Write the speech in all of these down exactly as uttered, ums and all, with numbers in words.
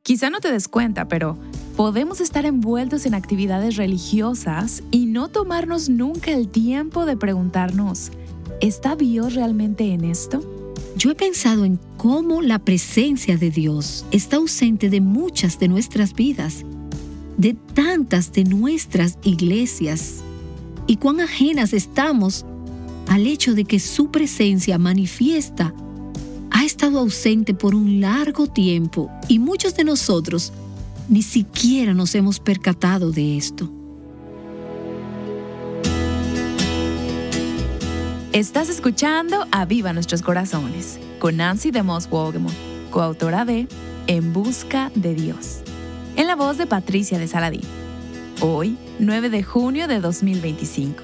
Quizá no te des cuenta, pero podemos estar envueltos en actividades religiosas y no tomarnos nunca el tiempo de preguntarnos, ¿está Dios realmente en esto? Yo he pensado en cómo la presencia de Dios está ausente de muchas de nuestras vidas, de tantas de nuestras iglesias, y cuán ajenas estamos al hecho de que su presencia manifiesta ha estado ausente por un largo tiempo y muchos de nosotros ni siquiera nos hemos percatado de esto. Estás escuchando Aviva Nuestros Corazones con Nancy DeMoss Wolgemuth, coautora de En Busca de Dios, en la voz de Patricia de Saladín. Hoy, nueve de junio de dos mil veinticinco.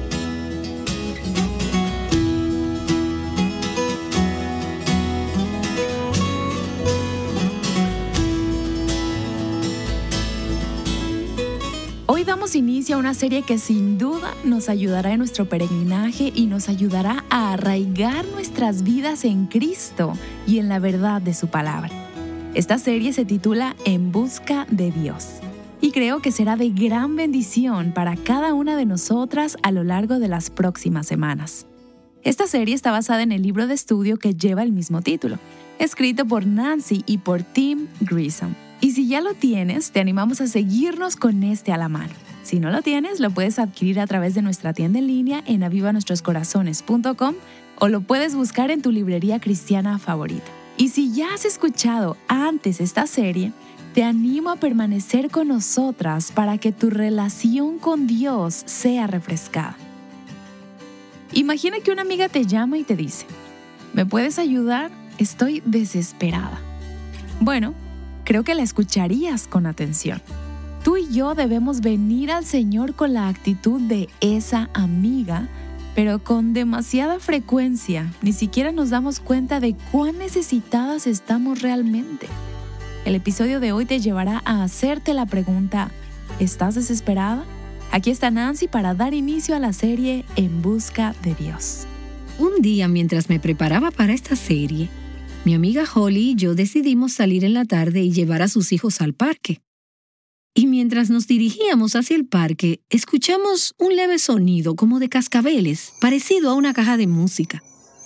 Hoy damos inicio a una serie que sin duda nos ayudará en nuestro peregrinaje y nos ayudará a arraigar nuestras vidas en Cristo y en la verdad de su palabra. Esta serie se titula En Busca de Dios y creo que será de gran bendición para cada una de nosotras a lo largo de las próximas semanas. Esta serie está basada en el libro de estudio que lleva el mismo título, escrito por Nancy y por Tim Grisham. Y si ya lo tienes, te animamos a seguirnos con este a la mano. Si no lo tienes, lo puedes adquirir a través de nuestra tienda en línea en aviva nuestros corazones punto com o lo puedes buscar en tu librería cristiana favorita. Y si ya has escuchado antes esta serie, te animo a permanecer con nosotras para que tu relación con Dios sea refrescada. Imagina que una amiga te llama y te dice, ¿me puedes ayudar? Estoy desesperada. Bueno, creo que la escucharías con atención. Tú y yo debemos venir al Señor con la actitud de esa amiga, pero con demasiada frecuencia ni siquiera nos damos cuenta de cuán necesitadas estamos realmente. El episodio de hoy te llevará a hacerte la pregunta, ¿estás desesperada? Aquí está Nancy para dar inicio a la serie En Busca de Dios. Un día, mientras me preparaba para esta serie, mi amiga Holly y yo decidimos salir en la tarde y llevar a sus hijos al parque. Y mientras nos dirigíamos hacia el parque, escuchamos un leve sonido como de cascabeles, parecido a una caja de música.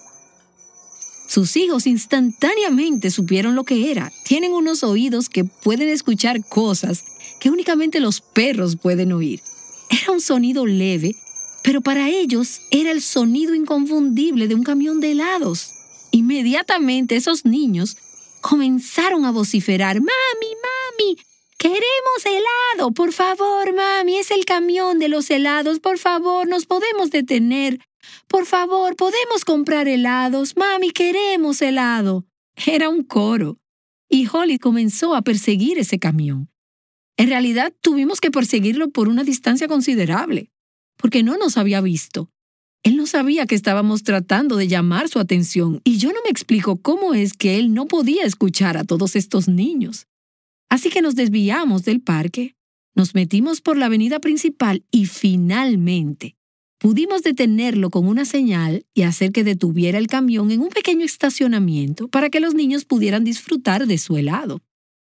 Sus hijos instantáneamente supieron lo que era. Tienen unos oídos que pueden escuchar cosas que únicamente los perros pueden oír. Era un sonido leve, pero para ellos era el sonido inconfundible de un camión de helados. Inmediatamente esos niños comenzaron a vociferar, ¡Mami, mami! ¡Queremos helado! ¡Por favor, mami! Es el camión de los helados. ¡Por favor, nos podemos detener! ¡Por favor, podemos comprar helados! ¡Mami, queremos helado! Era un coro. Y Holly comenzó a perseguir ese camión. En realidad, tuvimos que perseguirlo por una distancia considerable, porque no nos había visto. Él no sabía que estábamos tratando de llamar su atención y yo no me explico cómo es que él no podía escuchar a todos estos niños. Así que nos desviamos del parque, nos metimos por la avenida principal y finalmente pudimos detenerlo con una señal y hacer que detuviera el camión en un pequeño estacionamiento para que los niños pudieran disfrutar de su helado.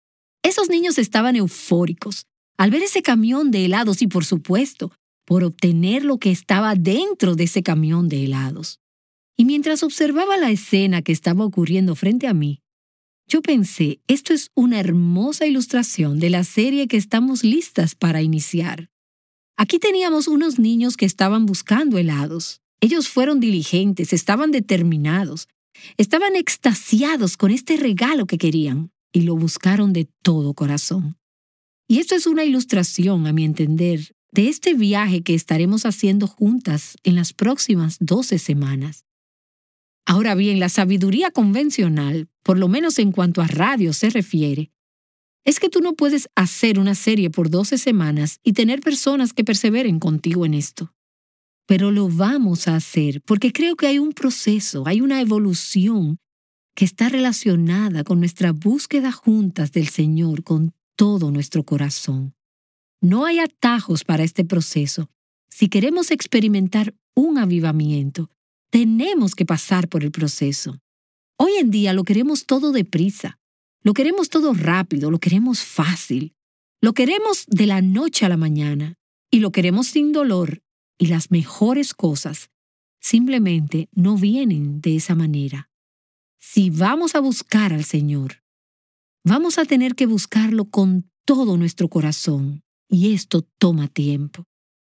Esos niños estaban eufóricos al ver ese camión de helados y, por supuesto, por obtener lo que estaba dentro de ese camión de helados. Y mientras observaba la escena que estaba ocurriendo frente a mí, yo pensé, esto es una hermosa ilustración de la serie que estamos listas para iniciar. Aquí teníamos unos niños que estaban buscando helados. Ellos fueron diligentes, estaban determinados, estaban extasiados con este regalo que querían y lo buscaron de todo corazón. Y esto es una ilustración, a mi entender, de este viaje que estaremos haciendo juntas en las próximas doce semanas. Ahora bien, la sabiduría convencional, por lo menos en cuanto a radio se refiere, es que tú no puedes hacer una serie por doce semanas y tener personas que perseveren contigo en esto. Pero lo vamos a hacer porque creo que hay un proceso, hay una evolución que está relacionada con nuestra búsqueda juntas del Señor con todo nuestro corazón. No hay atajos para este proceso. Si queremos experimentar un avivamiento, tenemos que pasar por el proceso. Hoy en día lo queremos todo deprisa. Lo queremos todo rápido, lo queremos fácil. Lo queremos de la noche a la mañana y lo queremos sin dolor, y las mejores cosas simplemente no vienen de esa manera. Si vamos a buscar al Señor, vamos a tener que buscarlo con todo nuestro corazón, y esto toma tiempo.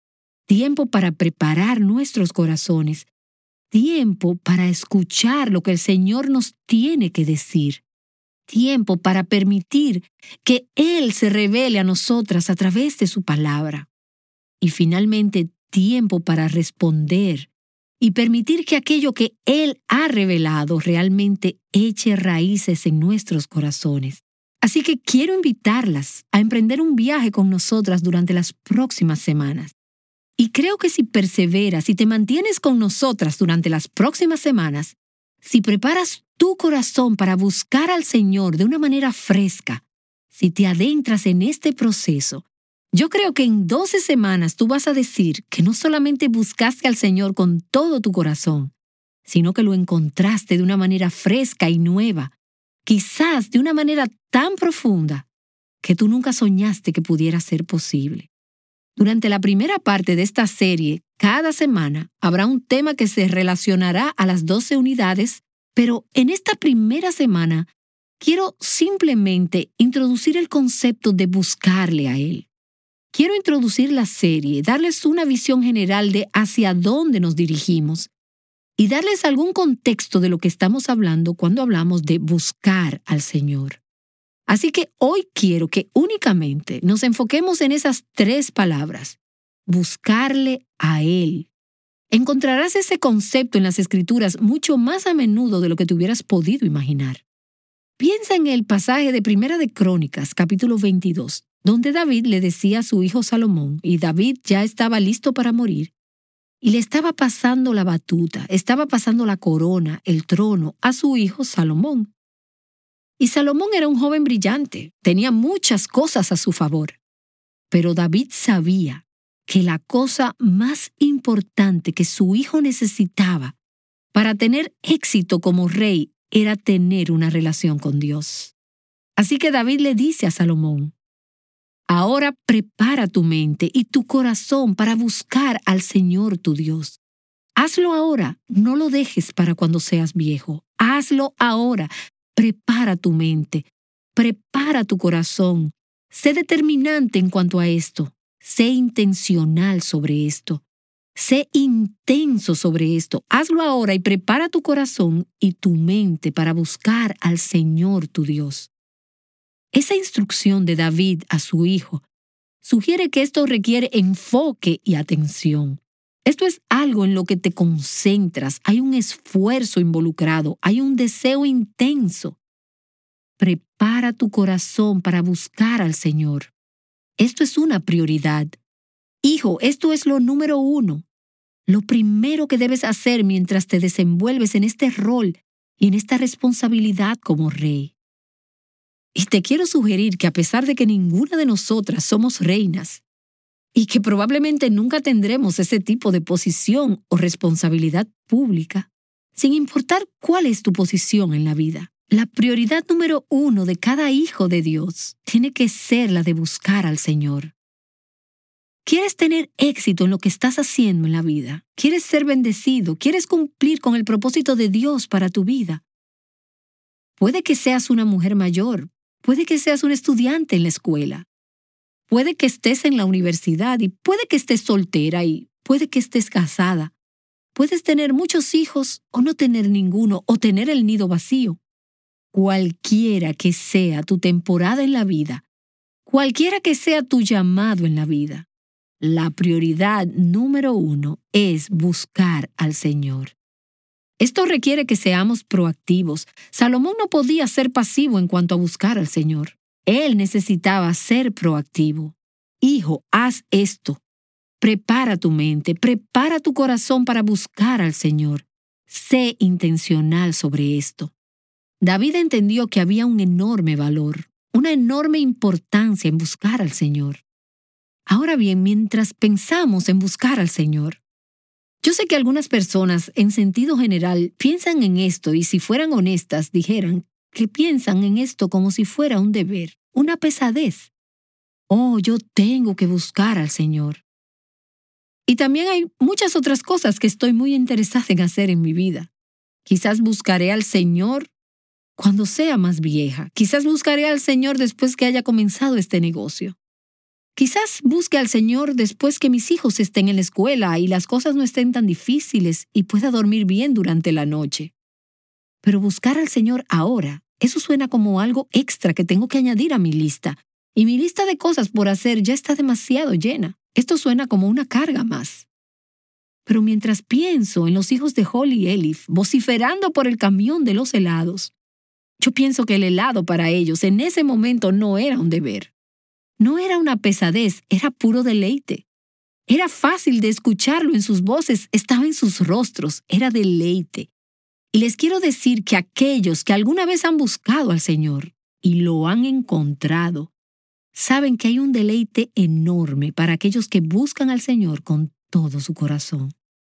Tiempo para preparar nuestros corazones, tiempo para escuchar lo que el Señor nos tiene que decir. Tiempo para permitir que Él se revele a nosotras a través de su palabra. Y finalmente, tiempo para responder y permitir que aquello que Él ha revelado realmente eche raíces en nuestros corazones. Así que quiero invitarlas a emprender un viaje con nosotras durante las próximas semanas. Y creo que si perseveras y te mantienes con nosotras durante las próximas semanas, si preparas tu corazón para buscar al Señor de una manera fresca, si te adentras en este proceso, yo creo que en doce semanas tú vas a decir que no solamente buscaste al Señor con todo tu corazón, sino que lo encontraste de una manera fresca y nueva, quizás de una manera tan profunda que tú nunca soñaste que pudiera ser posible. Durante la primera parte de esta serie, cada semana habrá un tema que se relacionará a las doce unidades, pero en esta primera semana quiero simplemente introducir el concepto de buscarle a Él. Quiero introducir la serie, darles una visión general de hacia dónde nos dirigimos y darles algún contexto de lo que estamos hablando cuando hablamos de buscar al Señor. Así que hoy quiero que únicamente nos enfoquemos en esas tres palabras: buscarle a Él. Encontrarás ese concepto en las Escrituras mucho más a menudo de lo que te hubieras podido imaginar. Piensa en el pasaje de Primera de Crónicas, capítulo veintidós, donde David le decía a su hijo Salomón, y David ya estaba listo para morir, y le estaba pasando la batuta, estaba pasando la corona, el trono, a su hijo Salomón. Y Salomón era un joven brillante, tenía muchas cosas a su favor. Pero David sabía que la cosa más importante que su hijo necesitaba para tener éxito como rey era tener una relación con Dios. Así que David le dice a Salomón: ahora prepara tu mente y tu corazón para buscar al Señor tu Dios. Hazlo ahora, no lo dejes para cuando seas viejo. Hazlo ahora. Prepara tu mente, prepara tu corazón. Sé determinante en cuanto a esto. Sé intencional sobre esto. Sé intenso sobre esto. Hazlo ahora y prepara tu corazón y tu mente para buscar al Señor tu Dios. Esa instrucción de David a su hijo sugiere que esto requiere enfoque y atención. Esto es algo en lo que te concentras, hay un esfuerzo involucrado, hay un deseo intenso. Prepara tu corazón para buscar al Señor. Esto es una prioridad. Hijo, esto es lo número uno. Lo primero que debes hacer mientras te desenvuelves en este rol y en esta responsabilidad como rey. Y te quiero sugerir que a pesar de que ninguna de nosotras somos reinas, y que probablemente nunca tendremos ese tipo de posición o responsabilidad pública, sin importar cuál es tu posición en la vida, la prioridad número uno de cada hijo de Dios tiene que ser la de buscar al Señor. ¿Quieres tener éxito en lo que estás haciendo en la vida? ¿Quieres ser bendecido? ¿Quieres cumplir con el propósito de Dios para tu vida? Puede que seas una mujer mayor, puede que seas un estudiante en la escuela, puede que estés en la universidad y puede que estés soltera y puede que estés casada. Puedes tener muchos hijos o no tener ninguno o tener el nido vacío. Cualquiera que sea tu temporada en la vida, cualquiera que sea tu llamado en la vida, la prioridad número uno es buscar al Señor. Esto requiere que seamos proactivos. Salomón no podía ser pasivo en cuanto a buscar al Señor. Él necesitaba ser proactivo. Hijo, haz esto. Prepara tu mente, prepara tu corazón para buscar al Señor. Sé intencional sobre esto. David entendió que había un enorme valor, una enorme importancia en buscar al Señor. Ahora bien, mientras pensamos en buscar al Señor, yo sé que algunas personas, en sentido general, piensan en esto y si fueran honestas, dijeran, que piensan en esto como si fuera un deber, una pesadez. Oh, yo tengo que buscar al Señor. Y también hay muchas otras cosas que estoy muy interesada en hacer en mi vida. Quizás buscaré al Señor cuando sea más vieja. Quizás buscaré al Señor después que haya comenzado este negocio. Quizás busque al Señor después que mis hijos estén en la escuela y las cosas no estén tan difíciles y pueda dormir bien durante la noche. Pero buscar al Señor ahora, eso suena como algo extra que tengo que añadir a mi lista. Y mi lista de cosas por hacer ya está demasiado llena. Esto suena como una carga más. Pero mientras pienso en los hijos de Holly y Elif vociferando por el camión de los helados, yo pienso que el helado para ellos en ese momento no era un deber. No era una pesadez, era puro deleite. Era fácil de escucharlo en sus voces, estaba en sus rostros, era deleite. Y les quiero decir que aquellos que alguna vez han buscado al Señor y lo han encontrado, saben que hay un deleite enorme para aquellos que buscan al Señor con todo su corazón.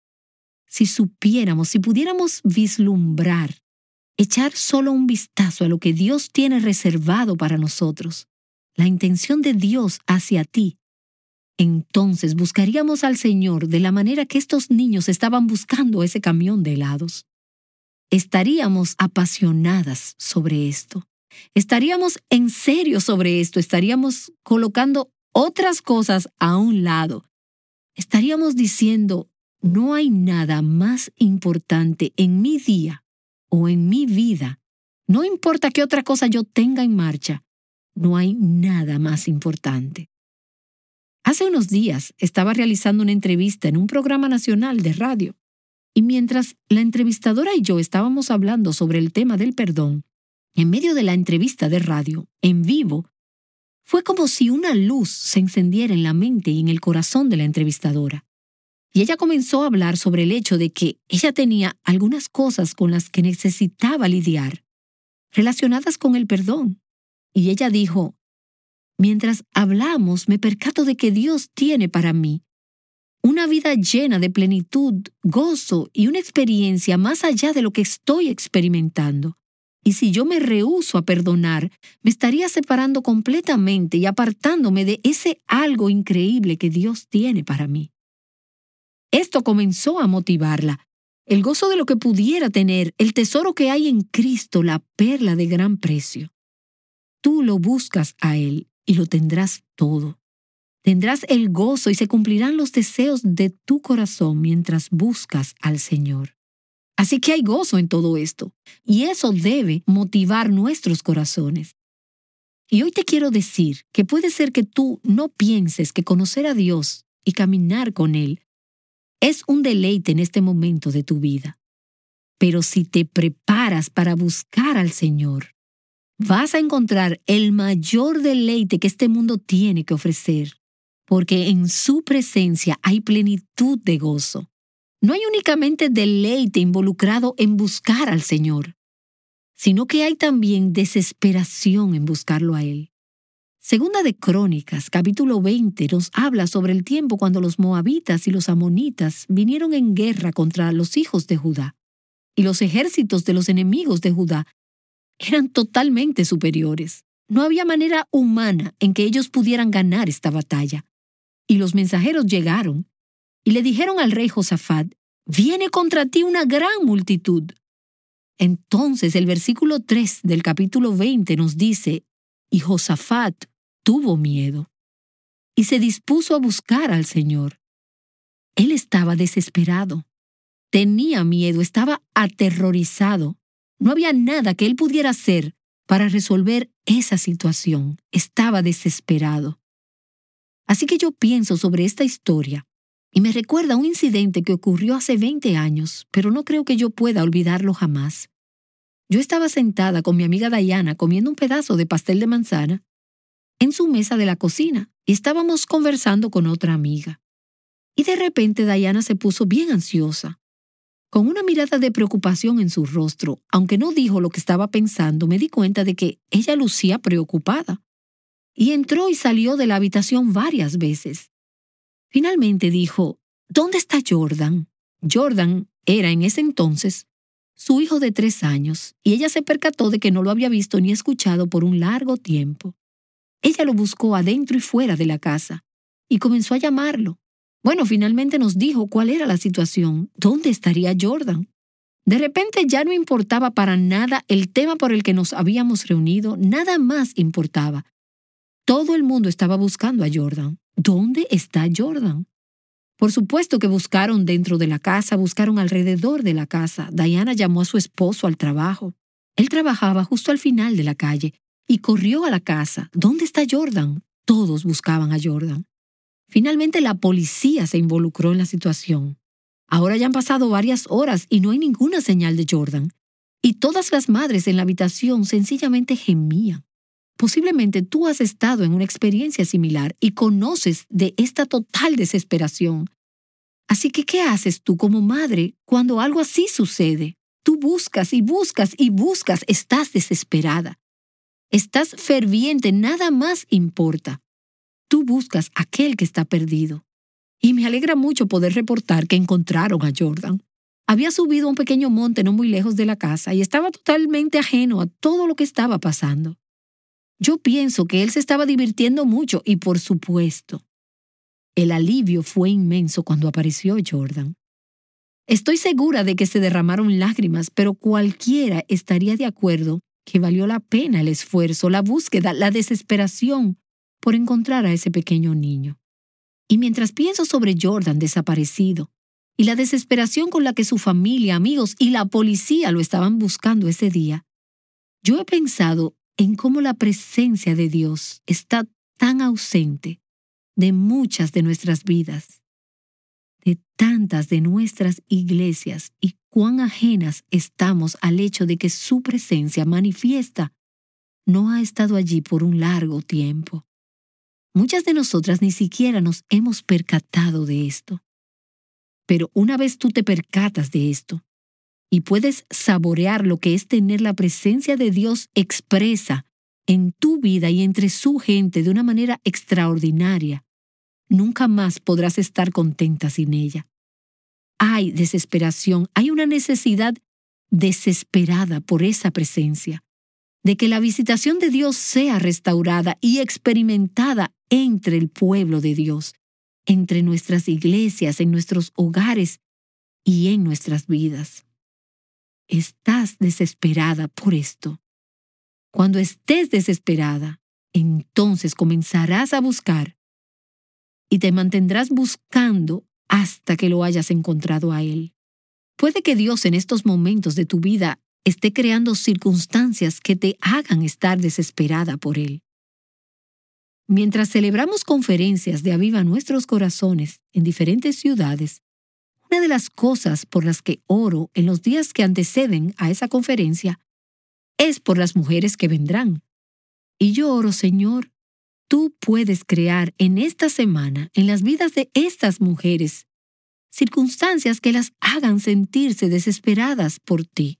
Si supiéramos, si pudiéramos vislumbrar, echar solo un vistazo a lo que Dios tiene reservado para nosotros, la intención de Dios hacia ti, entonces buscaríamos al Señor de la manera que estos niños estaban buscando ese camión de helados. Estaríamos apasionadas sobre esto. Estaríamos en serio sobre esto. Estaríamos colocando otras cosas a un lado. Estaríamos diciendo, no hay nada más importante en mi día o en mi vida. No importa qué otra cosa yo tenga en marcha. No hay nada más importante. Hace unos días estaba realizando una entrevista en un programa nacional de radio. Y mientras la entrevistadora y yo estábamos hablando sobre el tema del perdón, en medio de la entrevista de radio, en vivo, fue como si una luz se encendiera en la mente y en el corazón de la entrevistadora. Y ella comenzó a hablar sobre el hecho de que ella tenía algunas cosas con las que necesitaba lidiar, relacionadas con el perdón. Y ella dijo, mientras hablamos me percato de que Dios tiene para mí una vida llena de plenitud, gozo y una experiencia más allá de lo que estoy experimentando. Y si yo me rehúso a perdonar, me estaría separando completamente y apartándome de ese algo increíble que Dios tiene para mí. Esto comenzó a motivarla. El gozo de lo que pudiera tener, el tesoro que hay en Cristo, la perla de gran precio. Tú lo buscas a Él y lo tendrás todo. Tendrás el gozo y se cumplirán los deseos de tu corazón mientras buscas al Señor. Así que hay gozo en todo esto, y eso debe motivar nuestros corazones. Y hoy te quiero decir que puede ser que tú no pienses que conocer a Dios y caminar con Él es un deleite en este momento de tu vida. Pero si te preparas para buscar al Señor, vas a encontrar el mayor deleite que este mundo tiene que ofrecer. Porque en su presencia hay plenitud de gozo. No hay únicamente deleite involucrado en buscar al Señor, sino que hay también desesperación en buscarlo a Él. Segunda de Crónicas, capítulo veinte, nos habla sobre el tiempo cuando los moabitas y los amonitas vinieron en guerra contra los hijos de Judá, y los ejércitos de los enemigos de Judá eran totalmente superiores. No había manera humana en que ellos pudieran ganar esta batalla. Y los mensajeros llegaron y le dijeron al rey Josafat, viene contra ti una gran multitud. Entonces el versículo tres del capítulo veinte nos dice, y Josafat tuvo miedo y se dispuso a buscar al Señor. Él estaba desesperado, tenía miedo, estaba aterrorizado. No había nada que él pudiera hacer para resolver esa situación. Estaba desesperado. Así que yo pienso sobre esta historia y me recuerda un incidente que ocurrió hace veinte años, pero no creo que yo pueda olvidarlo jamás. Yo estaba sentada con mi amiga Diana comiendo un pedazo de pastel de manzana en su mesa de la cocina y estábamos conversando con otra amiga. Y de repente Diana se puso bien ansiosa. Con una mirada de preocupación en su rostro, aunque no dijo lo que estaba pensando, me di cuenta de que ella lucía preocupada. Y entró y salió de la habitación varias veces. Finalmente dijo, ¿dónde está Jordan? Jordan era en ese entonces su hijo de tres años, y ella se percató de que no lo había visto ni escuchado por un largo tiempo. Ella lo buscó adentro y fuera de la casa y comenzó a llamarlo. Bueno, finalmente nos dijo cuál era la situación, dónde estaría Jordan. De repente ya no importaba para nada el tema por el que nos habíamos reunido, nada más importaba. Todo el mundo estaba buscando a Jordan. ¿Dónde está Jordan? Por supuesto que buscaron dentro de la casa, buscaron alrededor de la casa. Diana llamó a su esposo al trabajo. Él trabajaba justo al final de la calle y corrió a la casa. ¿Dónde está Jordan? Todos buscaban a Jordan. Finalmente la policía se involucró en la situación. Ahora ya han pasado varias horas y no hay ninguna señal de Jordan. Y todas las madres en la habitación sencillamente gemían. Posiblemente tú has estado en una experiencia similar y conoces de esta total desesperación. Así que, ¿qué haces tú como madre cuando algo así sucede? Tú buscas y buscas y buscas, estás desesperada. Estás ferviente, nada más importa. Tú buscas a aquel que está perdido. Y me alegra mucho poder reportar que encontraron a Jordan. Había subido a un pequeño monte no muy lejos de la casa y estaba totalmente ajeno a todo lo que estaba pasando. Yo pienso que él se estaba divirtiendo mucho y, por supuesto, el alivio fue inmenso cuando apareció Jordan. Estoy segura de que se derramaron lágrimas, pero cualquiera estaría de acuerdo que valió la pena el esfuerzo, la búsqueda, la desesperación por encontrar a ese pequeño niño. Y mientras pienso sobre Jordan desaparecido y la desesperación con la que su familia, amigos y la policía lo estaban buscando ese día, yo he pensado en cómo la presencia de Dios está tan ausente de muchas de nuestras vidas, de tantas de nuestras iglesias, y cuán ajenas estamos al hecho de que su presencia manifiesta no ha estado allí por un largo tiempo. Muchas de nosotras ni siquiera nos hemos percatado de esto. Pero una vez tú te percatas de esto y puedes saborear lo que es tener la presencia de Dios expresa en tu vida y entre su gente de una manera extraordinaria, nunca más podrás estar contenta sin ella. Hay desesperación, hay una necesidad desesperada por esa presencia, de que la visitación de Dios sea restaurada y experimentada entre el pueblo de Dios, entre nuestras iglesias, en nuestros hogares y en nuestras vidas. ¿Estás desesperada por esto? Cuando estés desesperada, entonces comenzarás a buscar y te mantendrás buscando hasta que lo hayas encontrado a Él. Puede que Dios en estos momentos de tu vida esté creando circunstancias que te hagan estar desesperada por Él. Mientras celebramos conferencias de Aviva Nuestros Corazones en diferentes ciudades, una de las cosas por las que oro en los días que anteceden a esa conferencia es por las mujeres que vendrán. Y yo oro, Señor, tú puedes crear en esta semana, en las vidas de estas mujeres, circunstancias que las hagan sentirse desesperadas por ti.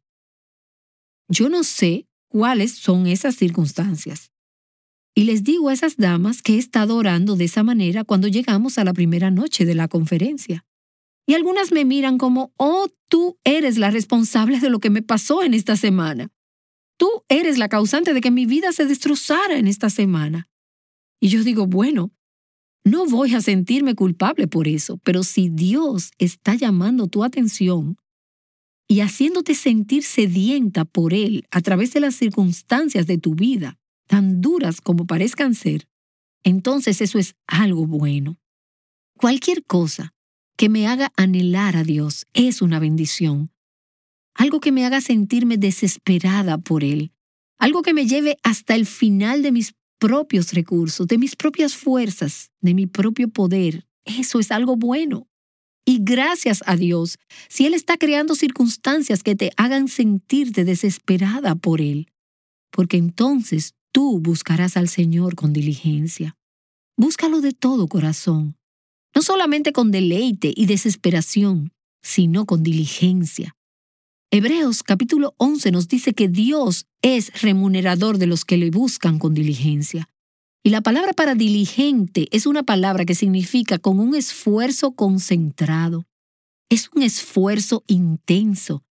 Yo no sé cuáles son esas circunstancias. Y les digo a esas damas que he estado orando de esa manera cuando llegamos a la primera noche de la conferencia. Y algunas me miran como, oh, tú eres la responsable de lo que me pasó en esta semana. Tú eres la causante de que mi vida se destrozara en esta semana. Y yo digo, bueno, no voy a sentirme culpable por eso, pero si Dios está llamando tu atención y haciéndote sentir sedienta por Él a través de las circunstancias de tu vida, tan duras como parezcan ser, entonces eso es algo bueno. Cualquier cosa que me haga anhelar a Dios es una bendición. Algo que me haga sentirme desesperada por Él. Algo que me lleve hasta el final de mis propios recursos, de mis propias fuerzas, de mi propio poder. Eso es algo bueno. Y gracias a Dios, si Él está creando circunstancias que te hagan sentirte desesperada por Él, porque entonces tú buscarás al Señor con diligencia. Búscalo de todo corazón, no solamente con deleite y desesperación, sino con diligencia. Hebreos capítulo once nos dice que Dios es remunerador de los que le buscan con diligencia. Y la palabra para diligente es una palabra que significa con un esfuerzo concentrado. Es un esfuerzo intenso.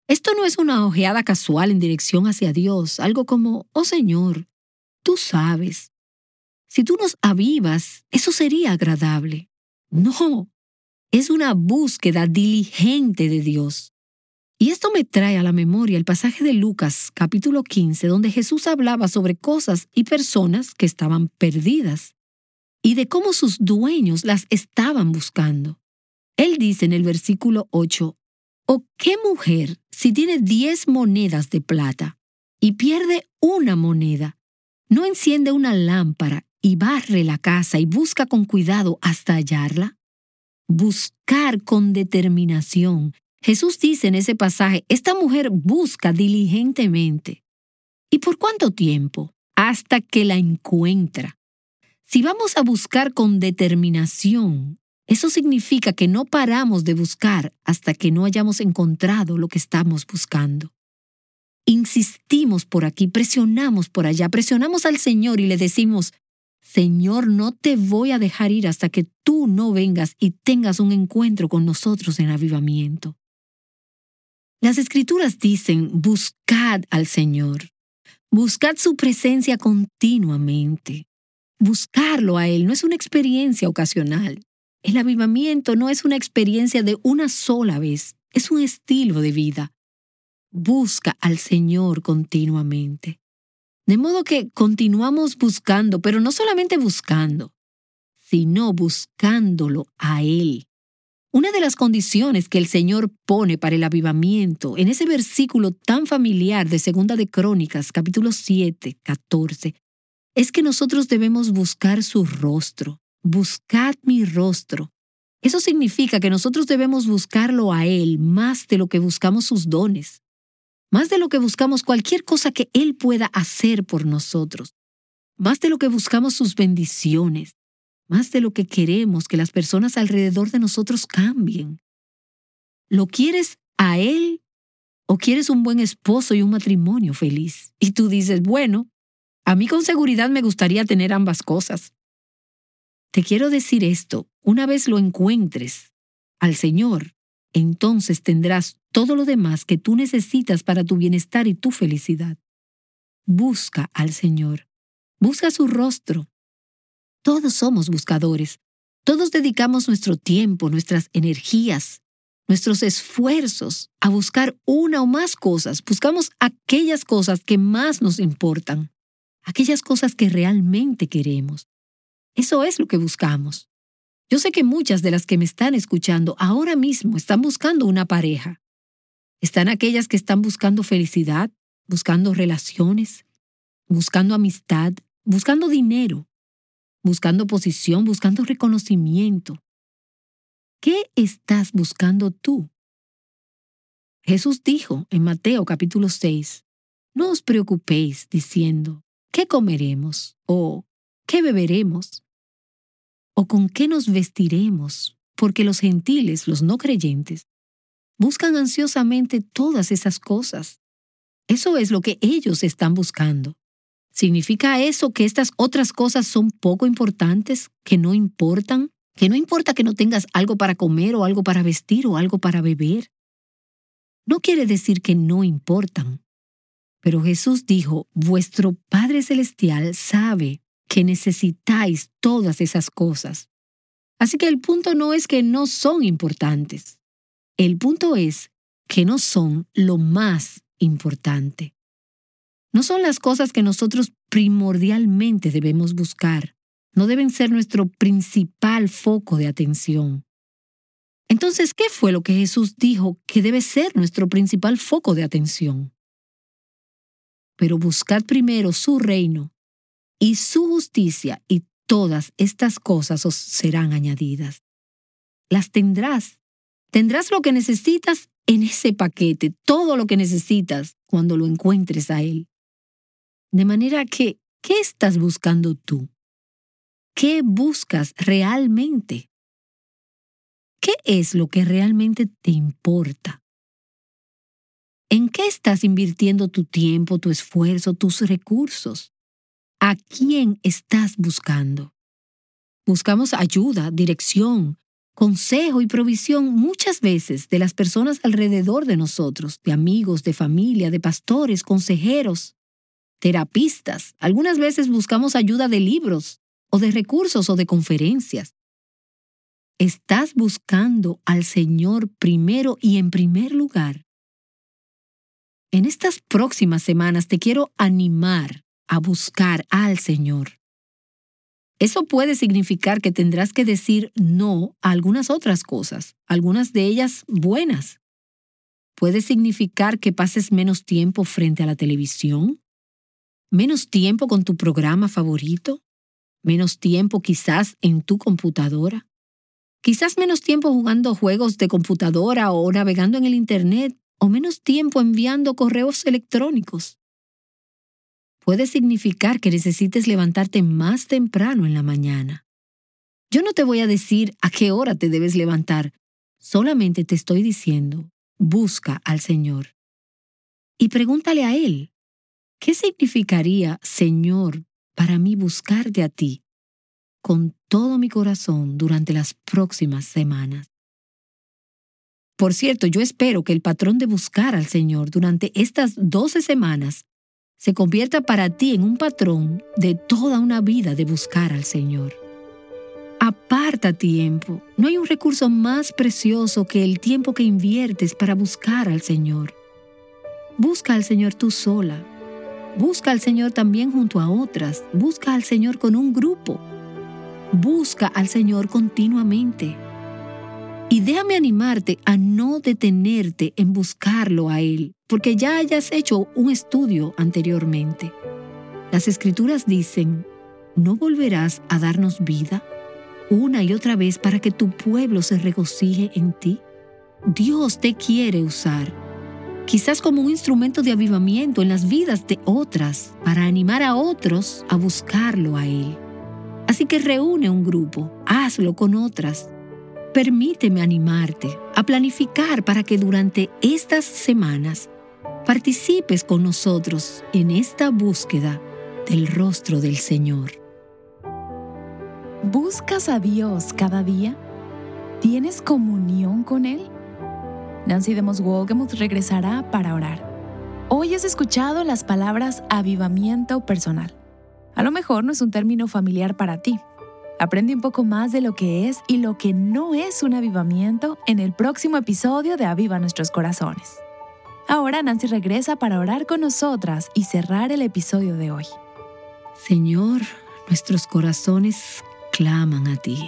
Esto no es una ojeada casual en dirección hacia Dios, algo como, oh Señor, tú sabes. Si tú nos avivas, eso sería agradable. No, es una búsqueda diligente de Dios. Y esto me trae a la memoria el pasaje de Lucas, capítulo quince, donde Jesús hablaba sobre cosas y personas que estaban perdidas y de cómo sus dueños las estaban buscando. Él dice en el versículo ocho, ¿o qué mujer, si tiene diez monedas de plata y pierde una moneda, no enciende una lámpara y barre la casa y busca con cuidado hasta hallarla? Buscar con determinación. Jesús dice en ese pasaje, esta mujer busca diligentemente. ¿Y por cuánto tiempo? Hasta que la encuentra. Si vamos a buscar con determinación, eso significa que no paramos de buscar hasta que no hayamos encontrado lo que estamos buscando. Insistimos por aquí, presionamos por allá, presionamos al Señor y le decimos, Señor, no te voy a dejar ir hasta que tú no vengas y tengas un encuentro con nosotros en avivamiento. Las Escrituras dicen, buscad al Señor. Buscad su presencia continuamente. Buscarlo a Él no es una experiencia ocasional. El avivamiento no es una experiencia de una sola vez, es un estilo de vida. Busca al Señor continuamente. De modo que continuamos buscando, pero no solamente buscando, sino buscándolo a Él. Una de las condiciones que el Señor pone para el avivamiento, en ese versículo tan familiar de Segunda de Crónicas, capítulo siete, catorce, es que nosotros debemos buscar su rostro. Buscad mi rostro. Eso significa que nosotros debemos buscarlo a Él más de lo que buscamos sus dones, más de lo que buscamos cualquier cosa que Él pueda hacer por nosotros, más de lo que buscamos sus bendiciones, más de lo que queremos que las personas alrededor de nosotros cambien. ¿Lo quieres a Él o quieres un buen esposo y un matrimonio feliz? Y tú dices, bueno, a mí con seguridad me gustaría tener ambas cosas. Te quiero decir esto, una vez lo encuentres al Señor, entonces tendrás todo lo demás que tú necesitas para tu bienestar y tu felicidad. Busca al Señor. Busca su rostro. Todos somos buscadores. Todos dedicamos nuestro tiempo, nuestras energías, nuestros esfuerzos a buscar una o más cosas. Buscamos aquellas cosas que más nos importan, aquellas cosas que realmente queremos. Eso es lo que buscamos. Yo sé que muchas de las que me están escuchando ahora mismo están buscando una pareja. Están aquellas que están buscando felicidad, buscando relaciones, buscando amistad, buscando dinero, buscando posición, buscando reconocimiento. ¿Qué estás buscando tú? Jesús dijo en Mateo capítulo seis, no os preocupéis diciendo, ¿qué comeremos? ¿O qué beberemos? ¿O con qué nos vestiremos? Porque los gentiles, los no creyentes, buscan ansiosamente todas esas cosas. Eso es lo que ellos están buscando. ¿Significa eso que estas otras cosas son poco importantes, que no importan? ¿Que no importa que no tengas algo para comer o algo para vestir o algo para beber? No quiere decir que no importan. Pero Jesús dijo, vuestro Padre Celestial sabe que necesitáis todas esas cosas. Así que el punto no es que no son importantes. El punto es que no son lo más importante. No son las cosas que nosotros primordialmente debemos buscar. No deben ser nuestro principal foco de atención. Entonces, ¿qué fue lo que Jesús dijo que debe ser nuestro principal foco de atención? Pero buscad primero su reino y su justicia, y todas estas cosas os serán añadidas. Las tendrás. Tendrás lo que necesitas en ese paquete, todo lo que necesitas cuando lo encuentres a Él. De manera que, ¿qué estás buscando tú? ¿Qué buscas realmente? ¿Qué es lo que realmente te importa? ¿En qué estás invirtiendo tu tiempo, tu esfuerzo, tus recursos? ¿A quién estás buscando? Buscamos ayuda, dirección, consejo y provisión muchas veces de las personas alrededor de nosotros, de amigos, de familia, de pastores, consejeros, terapistas. Algunas veces buscamos ayuda de libros o de recursos o de conferencias. ¿Estás buscando al Señor primero y en primer lugar? En estas próximas semanas te quiero animar a buscar al Señor. Eso puede significar que tendrás que decir no a algunas otras cosas, algunas de ellas buenas. Puede significar que pases menos tiempo frente a la televisión, menos tiempo con tu programa favorito, menos tiempo quizás en tu computadora, quizás menos tiempo jugando juegos de computadora o navegando en el Internet, o menos tiempo enviando correos electrónicos. Puede significar que necesites levantarte más temprano en la mañana. Yo no te voy a decir a qué hora te debes levantar, solamente te estoy diciendo, busca al Señor. Y pregúntale a Él, ¿qué significaría, Señor, para mí buscarte a ti con todo mi corazón durante las próximas semanas? Por cierto, yo espero que el patrón de buscar al Señor durante estas doce semanas se convierta para ti en un patrón de toda una vida de buscar al Señor. Aparta tiempo. No hay un recurso más precioso que el tiempo que inviertes para buscar al Señor. Busca al Señor tú sola. Busca al Señor también junto a otras. Busca al Señor con un grupo. Busca al Señor continuamente. Y déjame animarte a no detenerte en buscarlo a Él, porque ya hayas hecho un estudio anteriormente. Las Escrituras dicen, ¿no volverás a darnos vida una y otra vez para que tu pueblo se regocije en ti? Dios te quiere usar, quizás como un instrumento de avivamiento en las vidas de otras, para animar a otros a buscarlo a Él. Así que reúne un grupo, hazlo con otras. Permíteme animarte a planificar para que durante estas semanas participes con nosotros en esta búsqueda del rostro del Señor. ¿Buscas a Dios cada día? ¿Tienes comunión con Él? Nancy DeMoss Wolgemuth regresará para orar. Hoy has escuchado las palabras avivamiento personal. A lo mejor no es un término familiar para ti. Aprende un poco más de lo que es y lo que no es un avivamiento en el próximo episodio de Aviva Nuestros Corazones. Ahora Nancy regresa para orar con nosotras y cerrar el episodio de hoy. Señor, nuestros corazones claman a ti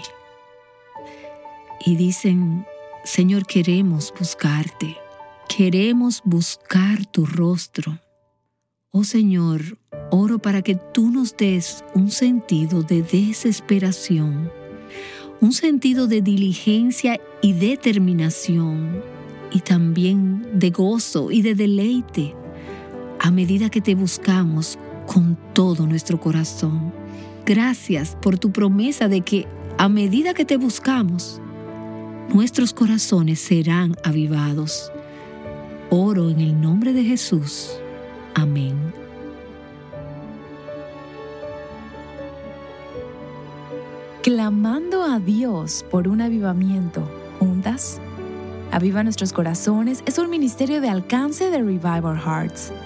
y dicen, Señor, queremos buscarte, queremos buscar tu rostro. Oh Señor, oro para que tú nos des un sentido de desesperación, un sentido de diligencia y determinación, y también de gozo y de deleite, a medida que te buscamos con todo nuestro corazón. Gracias por tu promesa de que a medida que te buscamos, nuestros corazones serán avivados. Oro en el nombre de Jesús. Amén. Clamando a Dios por un avivamiento, juntas. Aviva Nuestros Corazones es un ministerio de alcance de Revive Our Hearts.